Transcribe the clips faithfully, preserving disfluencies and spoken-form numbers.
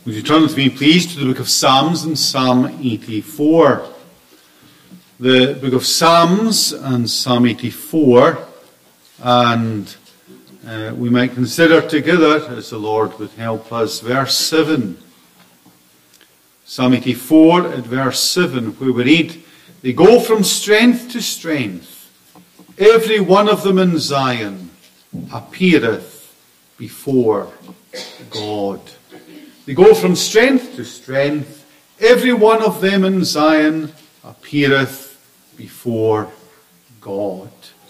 Would you turn with me, please, to the book of Psalms and Psalm eighty-four. The book of Psalms and Psalm eighty-four, and uh, we might consider together, as the Lord would help us, verse seven. Psalm eighty-four at verse seven, where we read, "They go from strength to strength, every one of them in Zion appeareth before God." They go from strength to strength, every one of them in Zion appeareth before God.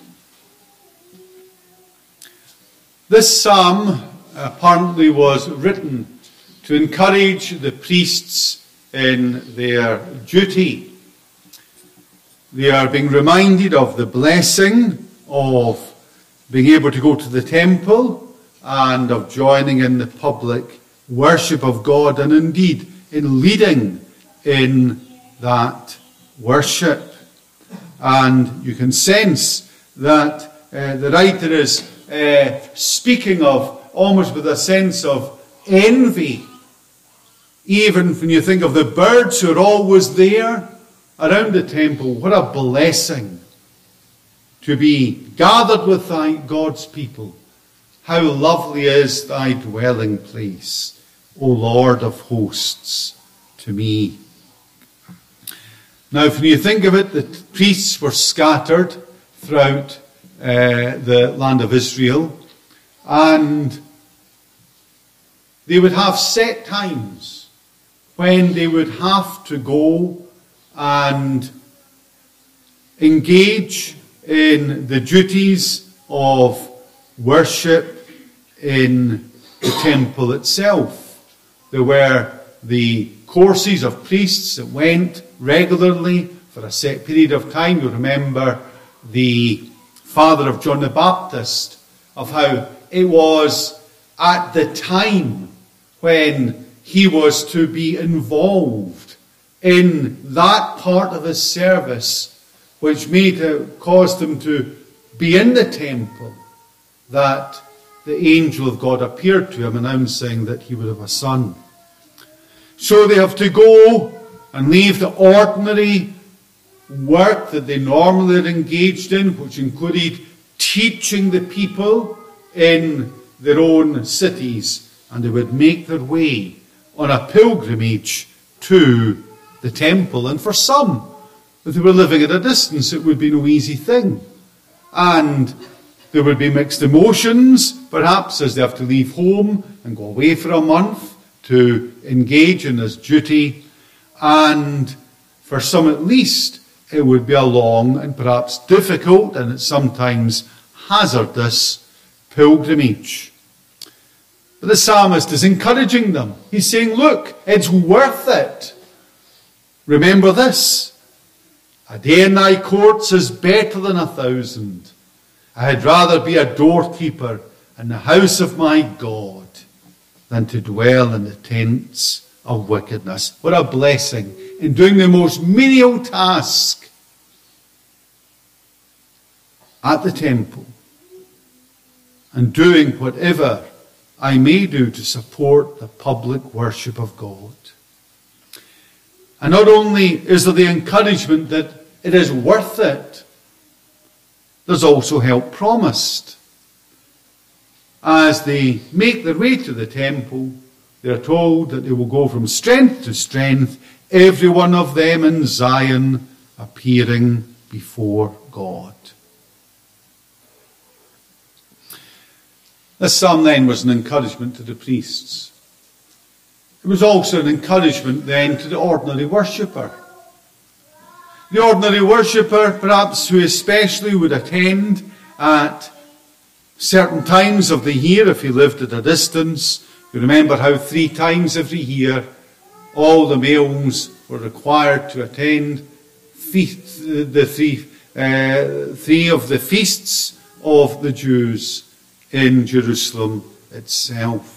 This psalm apparently was written to encourage the priests in their duty. They are being reminded of the blessing of being able to go to the temple and of joining in the public worship of God, and indeed in leading in that worship. And you can sense that uh, the writer is uh, speaking of almost with a sense of envy. Even when you think of the birds who are always there around the temple, what a blessing to be gathered with thy God's people. How lovely is thy dwelling place, O Lord of hosts, to me. Now, when you think of it, the priests were scattered throughout uh, the land of Israel, and they would have set times when they would have to go and engage in the duties of worship in the temple itself. There were the courses of priests that went regularly for a set period of time. You remember the father of John the Baptist, of how it was at the time when he was to be involved in that part of his service which made it, caused him to be in the temple, that the angel of God appeared to him, announcing that he would have a son. So they have to go and leave the ordinary work that they normally are engaged in, which included teaching the people in their own cities, and they would make their way on a pilgrimage to the temple. And for some, if they were living at a distance, it would be no easy thing. And there would be mixed emotions, perhaps, as they have to leave home and go away for a month to engage in this duty. And for some at least, it would be a long and perhaps difficult and sometimes hazardous pilgrimage. But the psalmist is encouraging them. He's saying, look, it's worth it. Remember this. A day in thy courts is better than a thousand. I had rather be a doorkeeper in the house of my God than to dwell in the tents of wickedness. What a blessing in doing the most menial task at the temple and doing whatever I may do to support the public worship of God. And not only is there the encouragement that it is worth it, there's also help promised. As they make their way to the temple, they are told that they will go from strength to strength, every one of them in Zion appearing before God. This psalm then was an encouragement to the priests. It was also an encouragement then to the ordinary worshipper. The ordinary worshipper, perhaps, who especially would attend at certain times of the year if he lived at a distance. You remember how three times every year all the males were required to attend feast, the three, uh, three of the feasts of the Jews in Jerusalem itself.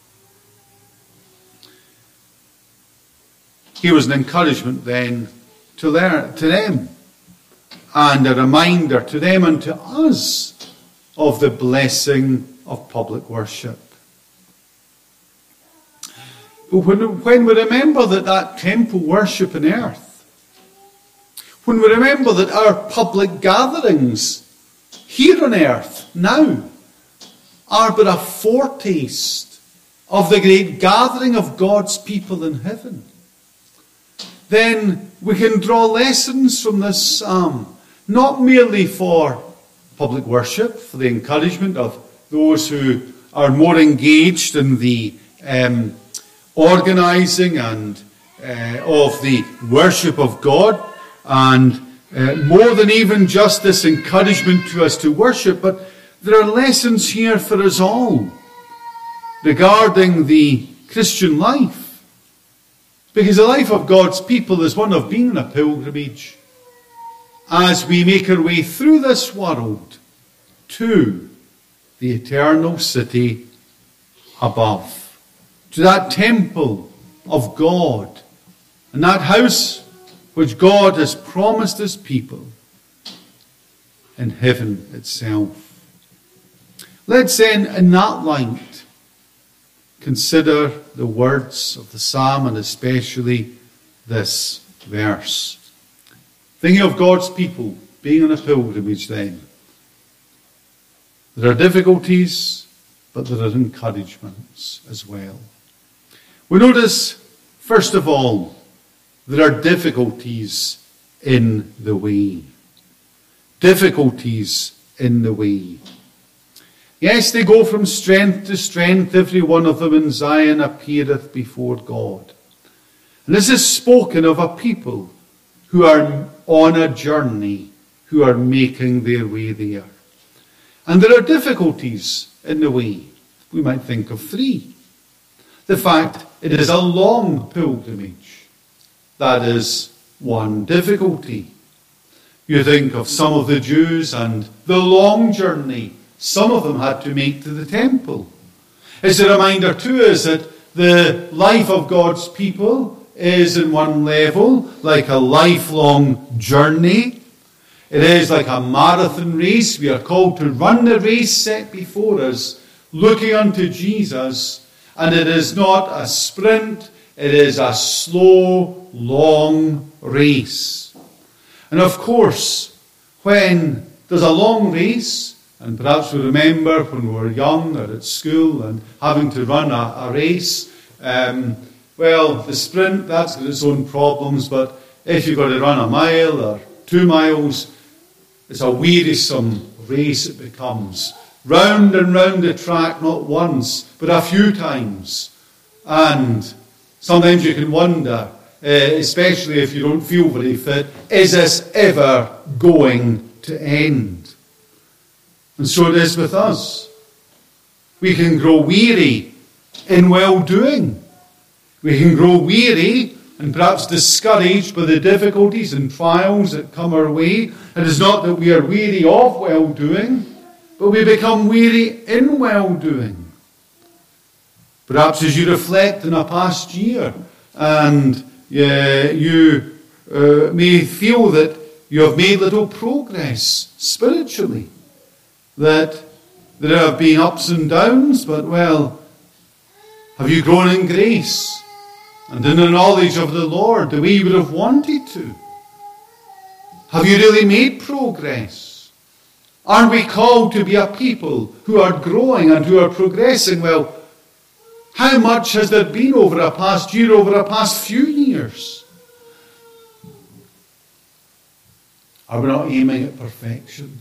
Here was an encouragement then to learn to them, and a reminder to them and to us of the blessing of public worship. when, when we remember that that temple worship on earth, when we remember that our public gatherings here on earth now are but a foretaste of the great gathering of God's people in heaven, then we can draw lessons from this psalm, not merely for public worship, for the encouragement of those who are more engaged in the um, organising and uh, of the worship of God, and uh, more than even just this encouragement to us to worship, but there are lessons here for us all regarding the Christian life. Because the life of God's people is one of being on a pilgrimage as we make our way through this world to the eternal city above, to that temple of God, and that house which God has promised his people in heaven itself. Let's then, in that light, consider the words of the psalm, and especially this verse. Thinking of God's people being on a pilgrimage then, there are difficulties, but there are encouragements as well. We notice, first of all, there are difficulties in the way. Difficulties in the way. Yes, they go from strength to strength, every one of them in Zion appeareth before God. And this is spoken of a people who are on a journey, who are making their way there. And there are difficulties in the way. We might think of three. The fact it is a long pilgrimage. That is one difficulty. You think of some of the Jews and the long journey some of them had to make to the temple. It's a reminder to us that the life of God's people is in one level like a lifelong journey. It is like a marathon race. We are called to run the race set before us, looking unto Jesus. And it is not a sprint, it is a slow, long race. And of course, when there's a long race, and perhaps we remember when we were young or at school and having to run a, a race, um, well, the sprint, that's got its own problems, but if you've got to run a mile or two miles, it's a wearisome race it becomes. Round and round the track, not once, but a few times. And sometimes you can wonder, uh, especially if you don't feel very fit, is this ever going to end? And so it is with us. We can grow weary in well-doing. We can grow weary and perhaps discouraged by the difficulties and trials that come our way. It is not that we are weary of well-doing, but we become weary in well-doing. Perhaps as you reflect on a past year and uh, you uh, may feel that you have made little progress spiritually, that there have been ups and downs, but well, have you grown in grace and in the knowledge of the Lord the way you would have wanted to? Have you really made progress? Aren't we called to be a people who are growing and who are progressing? Well, how much has there been over a past year, over a past few years? Are we not aiming at perfection?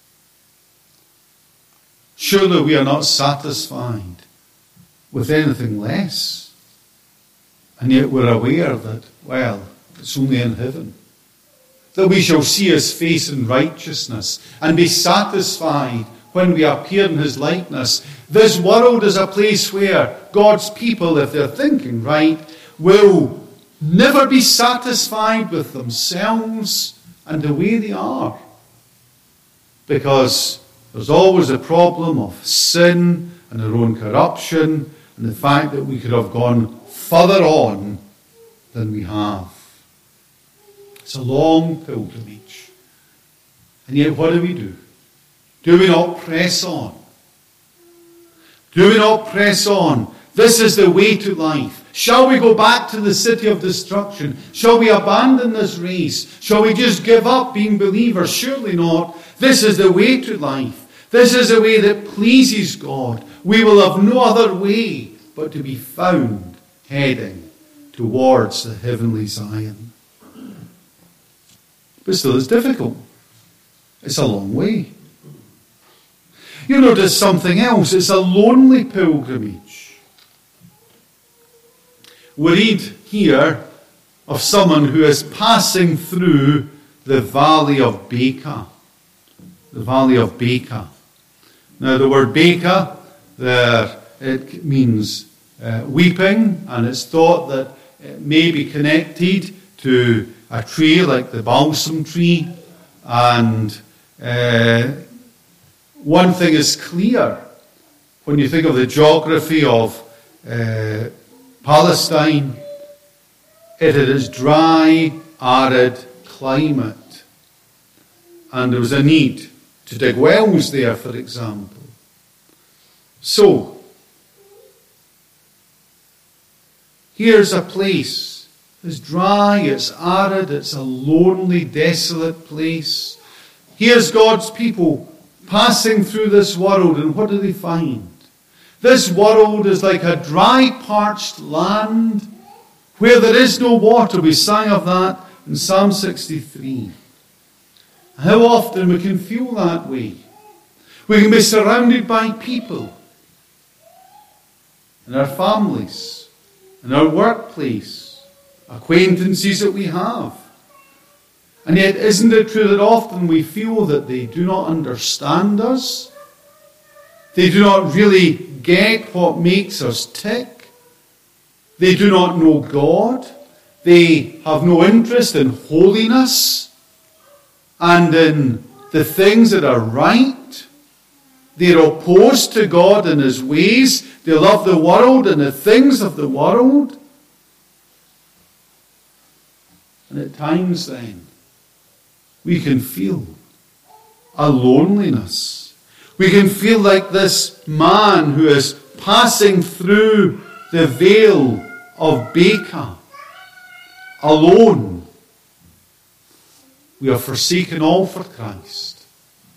Surely we are not satisfied with anything less. And yet we're aware that, well, it's only in heaven that we shall see his face in righteousness and be satisfied when we appear in his likeness. This world is a place where God's people, if they're thinking right, will never be satisfied with themselves and the way they are. Because there's always a problem of sin and our own corruption and the fact that we could have gone further on than we have. It's a long pilgrimage. And yet what do we do? Do we not press on? Do we not press on? This is the way to life. Shall we go back to the city of destruction? Shall we abandon this race? Shall we just give up being believers? Surely not. This is the way to life. This is a way that pleases God. We will have no other way but to be found heading towards the heavenly Zion. But still, it's difficult. It's a long way. You notice something else. It's a lonely pilgrimage. We read here of someone who is passing through the valley of Baca. The valley of Baca. Now, the word Baca, there, it means uh, weeping, and it's thought that it may be connected to a tree like the balsam tree. And uh, one thing is clear when you think of the geography of uh, Palestine. It is dry, arid climate, and there was a need to dig wells there, for example. So, here's a place. It's dry, it's arid, it's a lonely, desolate place. Here's God's people passing through this world, and what do they find? This world is like a dry, parched land where there is no water. We sang of that in Psalm sixty-three. How often we can feel that way. We can be surrounded by people in our families, in our workplace, acquaintances that we have. And yet, isn't it true that often we feel that they do not understand us? They do not really get what makes us tick. They do not know God. They have no interest in holiness and in the things that are right. They're opposed to God and His ways. They love the world and the things of the world. And at times then, we can feel a loneliness. We can feel like this man who is passing through the vale of Baca, alone. We have forsaken all for Christ.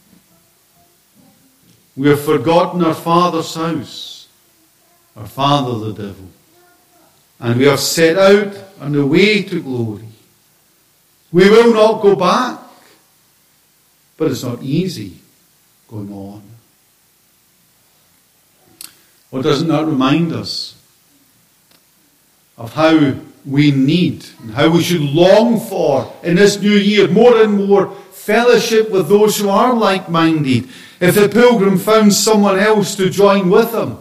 We have forgotten our father's house, our father the devil, and we have set out on the way to glory. We will not go back, but it's not easy going on. Or doesn't that remind us of how we need and how we should long for in this new year more and more fellowship with those who are like-minded? If the pilgrim found someone else to join with him,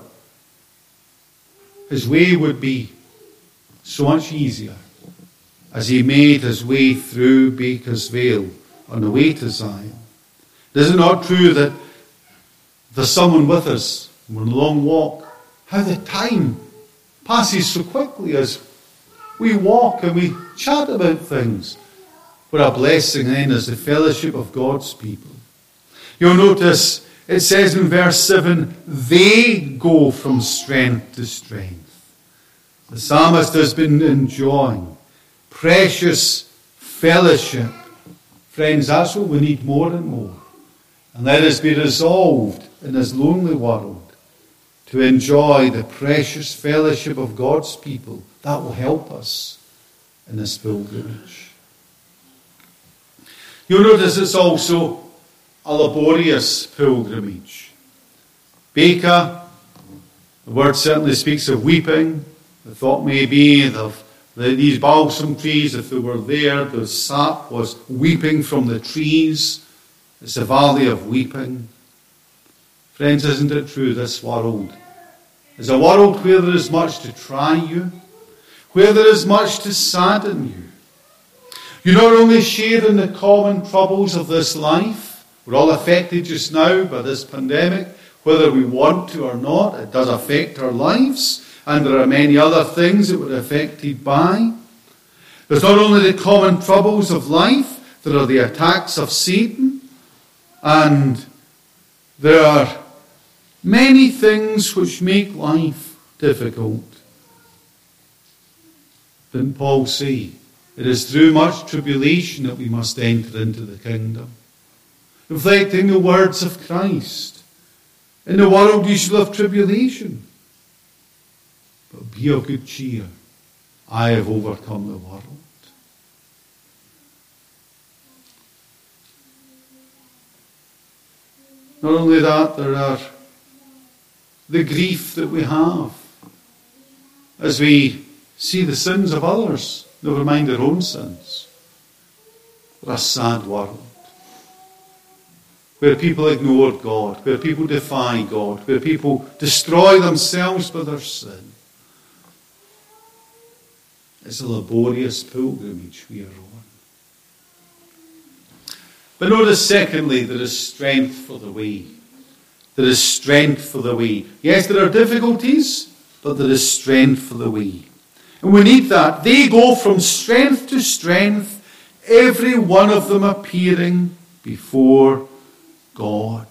his way would be so much easier as he made his way through Baca's Vale on the way to Zion. Is it not true that there's someone with us on a long walk? How the time passes so quickly as we walk and we chat about things. What a blessing then is the fellowship of God's people. You'll notice it says in verse seven, they go from strength to strength. The psalmist has been enjoying precious fellowship. Friends, that's what we need more and more. And let us be resolved in this lonely world to enjoy the precious fellowship of God's people. That will help us in this pilgrimage. You'll notice it's also a laborious pilgrimage. Baca, the word certainly speaks of weeping. The thought may be of the, these balsam trees, if they were there, the sap was weeping from the trees. It's a valley of weeping. Friends, isn't it true this world is a world where there is much to try you, where there is much to sadden you. You not only share in the common troubles of this life, we're all affected just now by this pandemic, whether we want to or not, it does affect our lives, and there are many other things that we're affected by. There's not only the common troubles of life, there are the attacks of Satan, and there are many things which make life difficult. Didn't Paul say, it is through much tribulation that we must enter into the kingdom? Reflecting the words of Christ. In the world you shall have tribulation. But be of good cheer. I have overcome the world. Not only that, there are the grief that we have as we see the sins of others, never mind our own sins. What a sad world, where people ignore God, where people defy God, where people destroy themselves by their sin. It's a laborious pilgrimage we are on. But notice, secondly, there is strength for the way. There is strength for the way. Yes, there are difficulties, but there is strength for the way. And we need that. They go from strength to strength, every one of them appearing before God.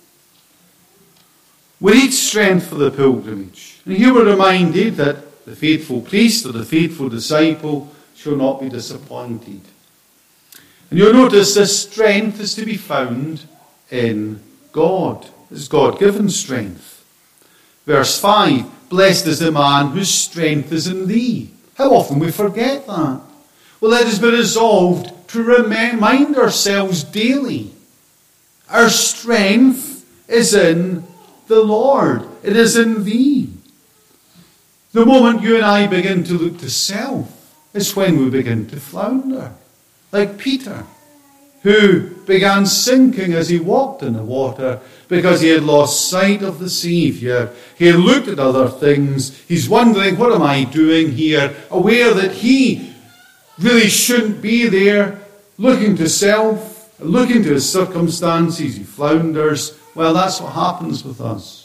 We need strength for the pilgrimage. And here we're reminded that the faithful priest or the faithful disciple shall not be disappointed. And you'll notice this strength is to be found in God. It's God-given strength. Verse five, blessed is the man whose strength is in thee. How often we forget that. Well, let us be resolved to remind ourselves daily. Our strength is in the Lord. It is in thee. The moment you and I begin to look to self is when we begin to flounder. Like Peter, who began sinking as he walked in the water because he had lost sight of the Saviour. He had looked at other things. He's wondering, what am I doing here? Aware that he really shouldn't be there, looking to self, looking to his circumstances. He flounders. Well, that's what happens with us.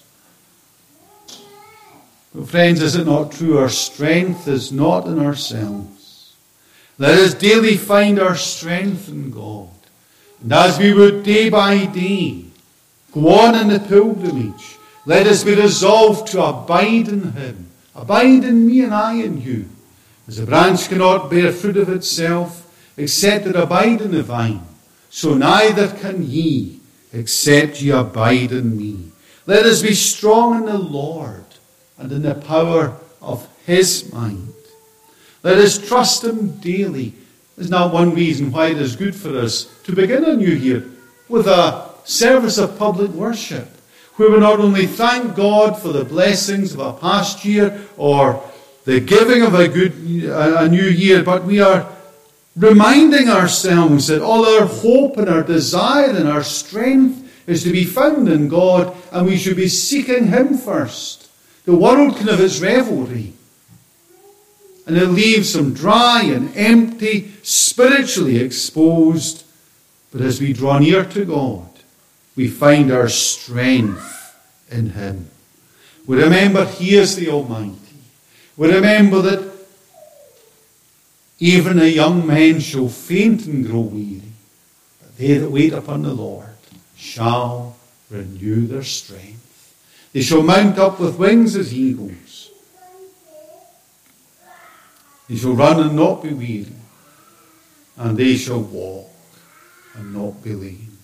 But friends, is it not true? Our strength is not in ourselves. Let us daily find our strength in God. And as we would day by day go on in the pilgrimage, let us be resolved to abide in Him. Abide in me and I in you. As a branch cannot bear fruit of itself, except it abide in the vine, so neither can ye, except ye abide in me. Let us be strong in the Lord and in the power of His might. Let us trust Him daily. There's not one reason why it is good for us to begin a new year with a service of public worship, where we not only thank God for the blessings of a past year or the giving of a good a new year, but we are reminding ourselves that all our hope and our desire and our strength is to be found in God, and we should be seeking Him first. The world can have its revelry, and it leaves them dry and empty, spiritually exposed. But as we draw near to God, we find our strength in Him. We remember He is the Almighty. We remember that even a young man shall faint and grow weary, but they that wait upon the Lord shall renew their strength. They shall mount up with wings as eagles. They shall run and not be weary, and they shall walk and not be lame.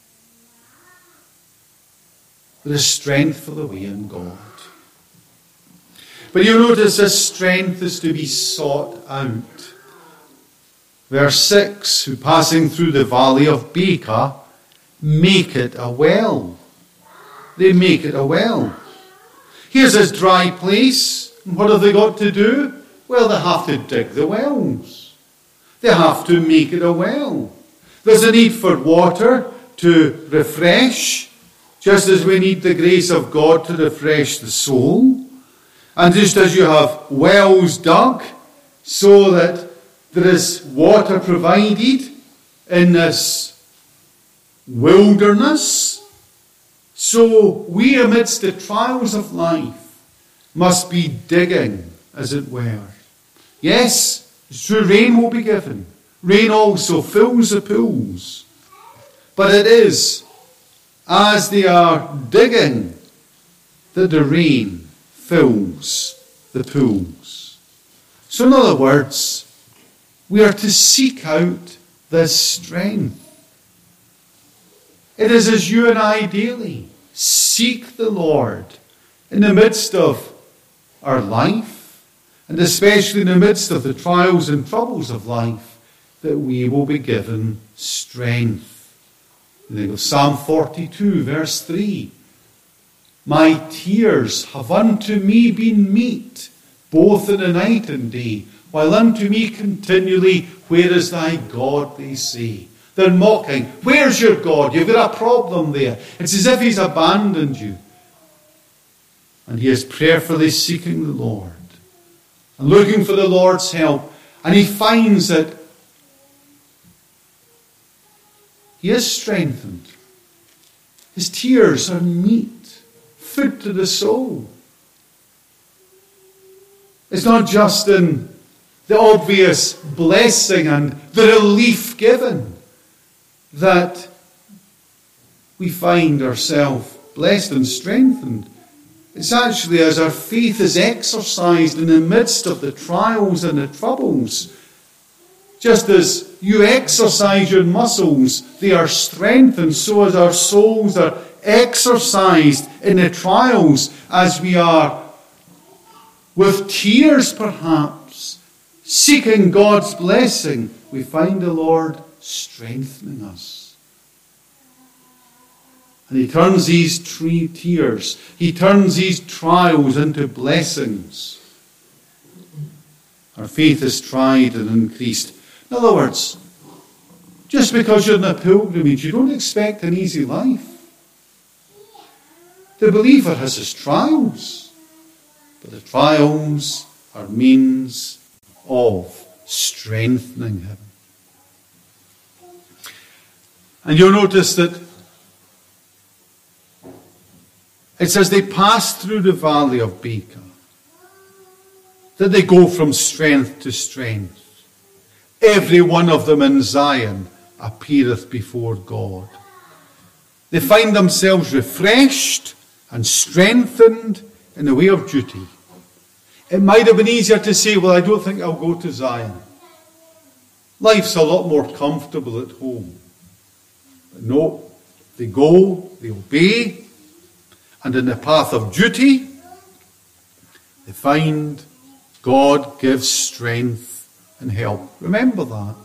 There is strength for the way in God. But you notice this strength is to be sought out. Verse six, who passing through the valley of Baca make it a well. They make it a well. Here's this dry place. And what have they got to do? Well, they have to dig the wells. They have to make it a well. There's a need for water to refresh, just as we need the grace of God to refresh the soul. And just as you have wells dug, so that there is water provided in this wilderness, so we amidst the trials of life must be digging, as it were. Yes, it's true, rain will be given. Rain also fills the pools. But it is as they are digging that the rain fills the pools. So in other words, we are to seek out this strength. It is as you and I daily seek the Lord in the midst of our life, and especially in the midst of the trials and troubles of life, that we will be given strength. And then Psalm forty-two, verse three. My tears have unto me been meat, both in the night and day, while unto me continually, where is thy God, they say. They're mocking. Where's your God? You've got a problem there. It's as if he's abandoned you. And he is prayerfully seeking the Lord and looking for the Lord's help. And he finds that he is strengthened. His tears are meat, food to the soul. It's not just in the obvious blessing and the relief given that we find ourselves blessed and strengthened. It's actually as our faith is exercised in the midst of the trials and the troubles. Just as you exercise your muscles, they are strengthened, so as our souls are exercised in the trials, as we are with tears perhaps, seeking God's blessing, we find the Lord strengthening us. And he turns these three tears, he turns these trials into blessings. Our faith is tried and increased. In other words, just because you're in a pilgrimage, you don't expect an easy life. The believer has his trials, but the trials are means of strengthening him. And you'll notice that it's as they pass through the valley of Baca that they go from strength to strength. Every one of them in Zion appeareth before God. They find themselves refreshed and strengthened in the way of duty. It might have been easier to say, well, I don't think I'll go to Zion. Life's a lot more comfortable at home. But no, they go, they obey, and in the path of duty, they find God gives strength and help. Remember that.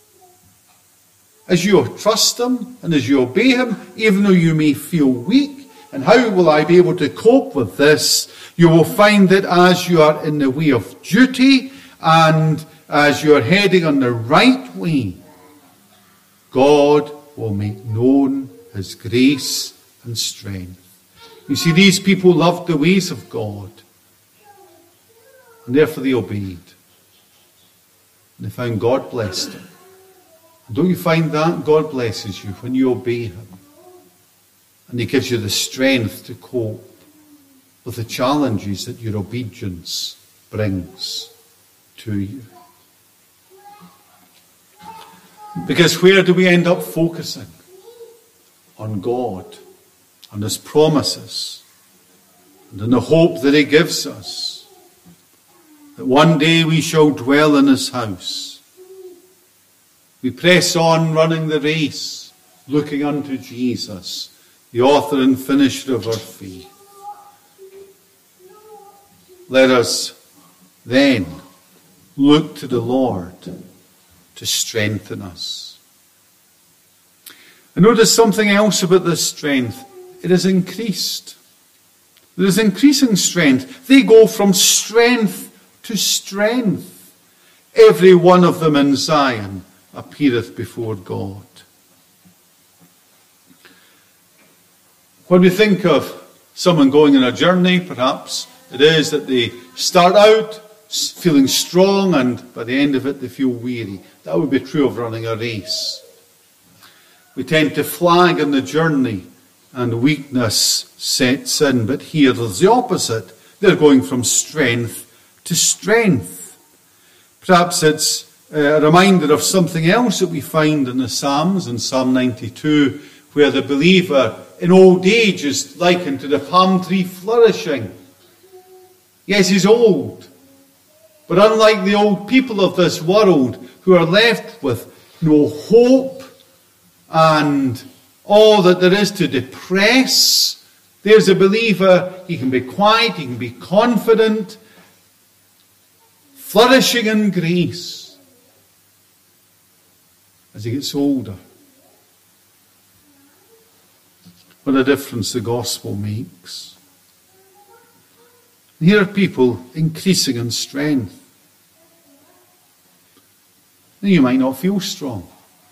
As you trust him and as you obey him, even though you may feel weak, and how will I be able to cope with this? You will find that as you are in the way of duty and as you are heading on the right way, God will make known his grace and strength. You see, these people loved the ways of God, and therefore they obeyed. And they found God blessed them. And don't you find that? God blesses you when you obey him. And he gives you the strength to cope with the challenges that your obedience brings to you. Because where do we end up focusing? On God, on his promises, and on the hope that he gives us, that one day we shall dwell in his house. We press on running the race, looking unto Jesus, the author and finisher of our faith. Let us then look to the Lord to strengthen us. And notice something else about this strength. It is increased. There is increasing strength. They go from strength to strength. Every one of them in Zion appeareth before God. When we think of someone going on a journey, perhaps it is that they start out feeling strong and by the end of it they feel weary. That would be true of running a race. We tend to flag on the journey and weakness sets in. But here there's the opposite. They're going from strength to strength. Perhaps it's a reminder of something else that we find in the Psalms, in Psalm ninety-two, where the believer in old age is likened to the palm tree flourishing. Yes, he's old, But unlike the old people of this world who are left with no hope and all that there is to depress, there's a believer, he can be quiet, he can be confident, flourishing in grace as he gets older. What a difference the gospel makes. And here are people increasing in strength. And you might not feel strong.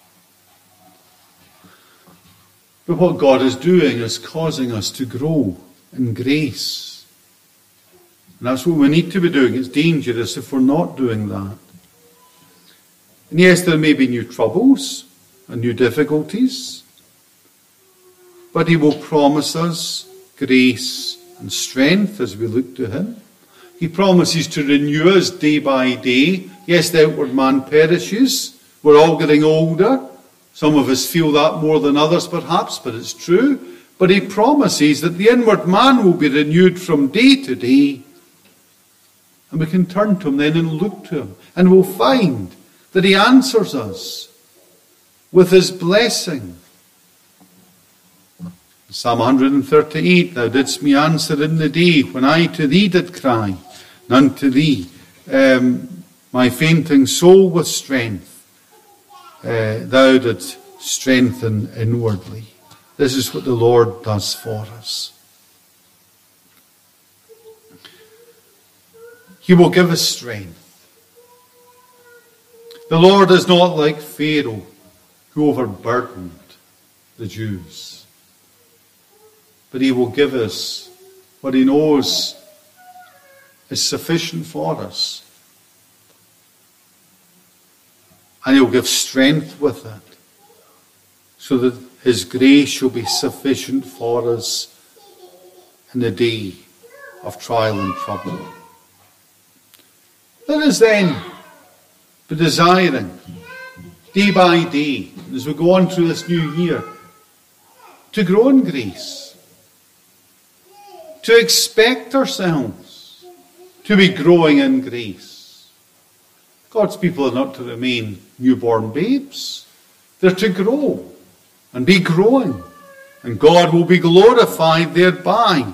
But what God is doing is causing us to grow in grace. And that's what we need to be doing. It's dangerous if we're not doing that. And yes, there may be new troubles and new difficulties, but he will promise us grace and strength as we look to him. He promises to renew us day by day. Yes, the outward man perishes. We're all getting older. Some of us feel that more than others perhaps, but it's true. But he promises that the inward man will be renewed from day to day. And we can turn to him then and look to him. And we'll find that he answers us with his blessing. Psalm one thirty-eight, thou didst me answer in the day when I to thee did cry, and unto thee um, my fainting soul with strength. Uh, thou didst strengthen inwardly. This is what the Lord does for us. He will give us strength. The Lord is not like Pharaoh, who overburdened the Jews. But he will give us what he knows is sufficient for us. And he'll give strength with it, so that his grace shall be sufficient for us in the day of trial and trouble. Let us then be desiring, day by day, as we go on through this new year, to grow in grace, to expect ourselves to be growing in grace. God's people are not to remain newborn babes. They're to grow and be growing, and God will be glorified thereby.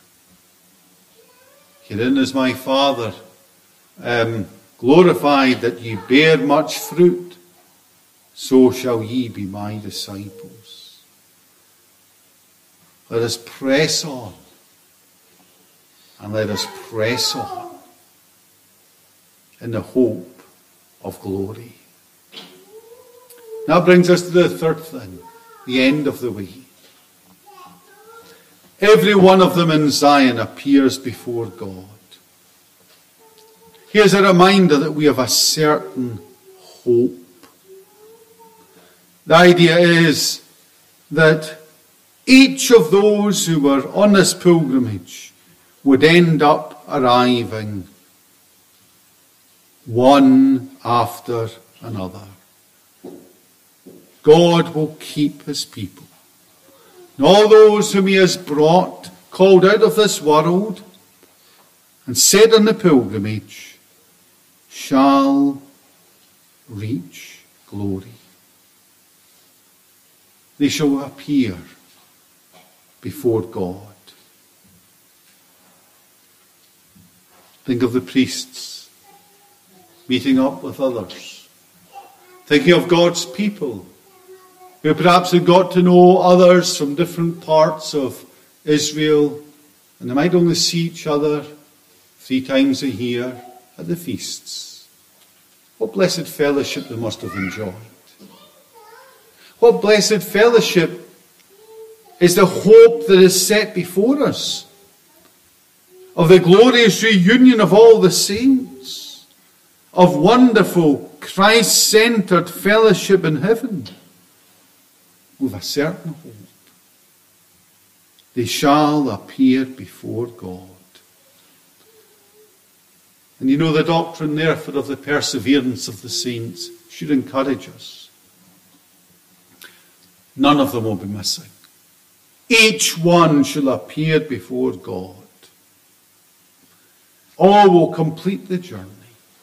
Herein is my Father um, glorified, that ye bear much fruit, so shall ye be my disciples. Let us press on, and let us press on in the hope of glory. That brings us to the third thing, the end of the way. Every one of them in Zion appears before God. Here's a reminder that we have a certain hope. The idea is that each of those who were on this pilgrimage would end up arriving one after another. God will keep his people. And all those whom he has brought, called out of this world, and set on the pilgrimage, shall reach glory. They shall appear before God. Think of the priests meeting up with others. Thinking of God's people who perhaps had got to know others from different parts of Israel, and they might only see each other three times a year at the feasts. What blessed fellowship they must have enjoyed. What blessed fellowship is the hope that is set before us of the glorious reunion of all the saints, of wonderful Christ-centered fellowship in heaven, with a certain hope. They shall appear before God. And you know, the doctrine, therefore, of the perseverance of the saints should encourage us. None of them will be missing. Each one shall appear before God. All will complete the journey.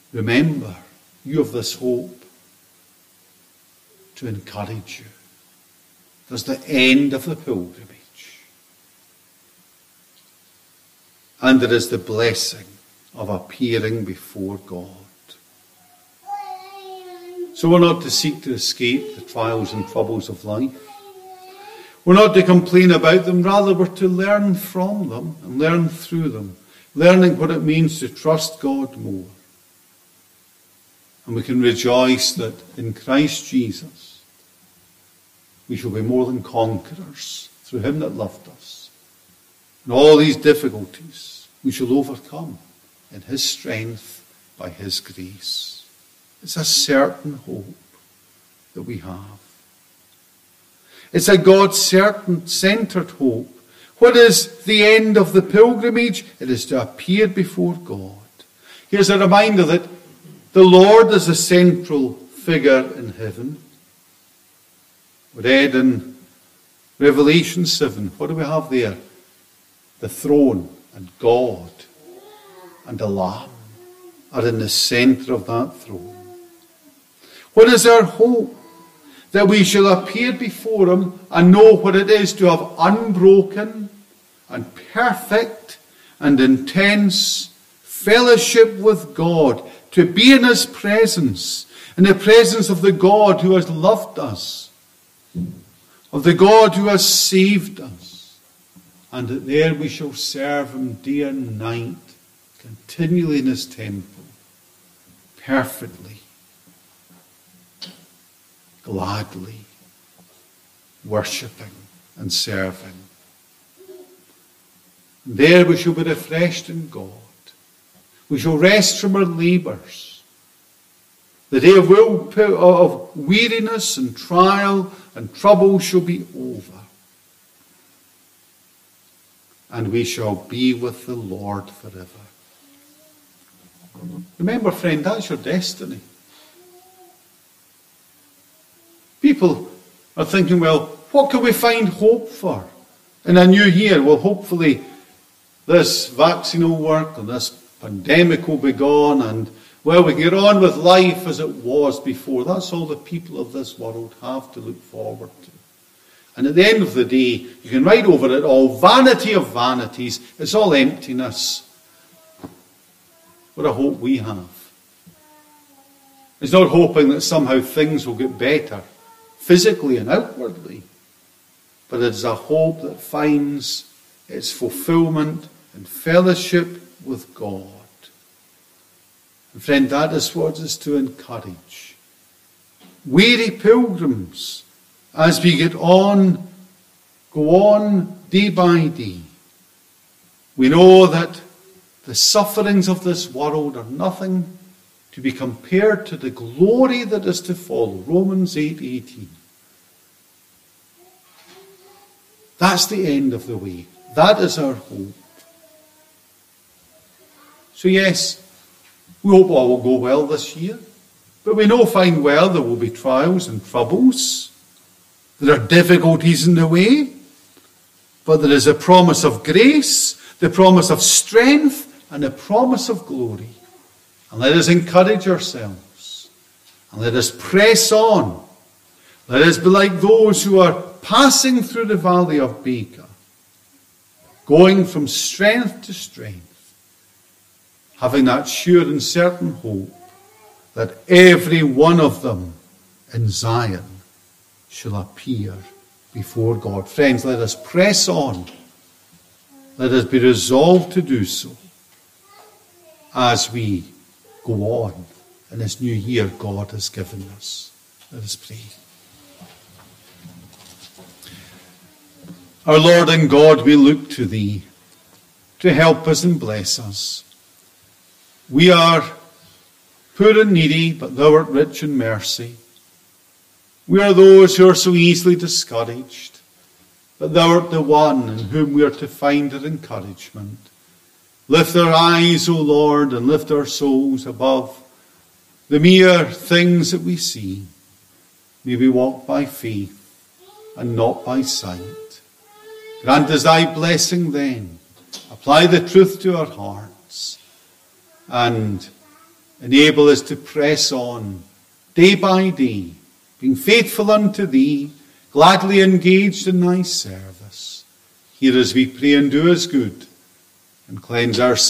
remember, you have this hope to encourage you. There's the end of the pilgrimage. And there is the blessing of appearing before God. So we're not to seek to escape the trials and troubles of life. We're not to complain about them. Rather, we're to learn from them and learn through them, learning what it means to trust God more. And we can rejoice that in Christ Jesus, we shall be more than conquerors through him that loved us. And all these difficulties we shall overcome in his strength by his grace. It's a certain hope that we have. It's a God-centered hope. What is the end of the pilgrimage? It is to appear before God. Here's a reminder that the Lord is a central figure in heaven. We read in Revelation seven, what do we have there? The throne and God and the Lamb are in the centre of that throne. What is our hope? That we shall appear before him and know what it is to have unbroken and perfect and intense fellowship with God, to be in his presence, in the presence of the God who has loved us, of the God who has saved us, and that there we shall serve him day and night, continually in his temple, perfectly, gladly, worshipping and serving. There we shall be refreshed in God. We shall rest from our labours. The day of, will, of weariness and trial and trouble shall be over. And we shall be with the Lord forever. Remember, friend, that's your destiny. People are thinking, well, what can we find hope for in a new year? Well, hopefully this vaccine will work and this pandemic will be gone and, well, we can get on with life as it was before. That's all the people of this world have to look forward to. And at the end of the day, you can write over it all, vanity of vanities. It's all emptiness. What a hope we have. It's not hoping that somehow things will get better, physically and outwardly, but it is a hope that finds its fulfillment in fellowship with God. And friend, that is what is to encourage weary pilgrims as we get on, go on day by day. We know that the sufferings of this world are nothing to be compared to the glory that is to follow. Romans eight eighteen. That's the end of the way. That is our hope. So yes, we hope all will go well this year. But we know fine well there will be trials and troubles. There are difficulties in the way. But there is a promise of grace, the promise of strength, and the promise of glory. And let us encourage ourselves. And let us press on. Let us be like those who are passing through the valley of Baca, going from strength to strength, having that sure and certain hope that every one of them in Zion shall appear before God. Friends, let us press on. Let us be resolved to do so as we go on in this new year God has given us. Let us pray. Our Lord and God, we look to Thee to help us and bless us. We are poor and needy, but Thou art rich in mercy. We are those who are so easily discouraged, but Thou art the one in whom we are to find our encouragement. Lift our eyes, O Lord, and lift our souls above the mere things that we see. May we walk by faith and not by sight. Grant us Thy blessing then. Apply the truth to our hearts. And enable us to press on day by day, being faithful unto thee, gladly engaged in thy service. Hear as we pray and do us good, and cleanse our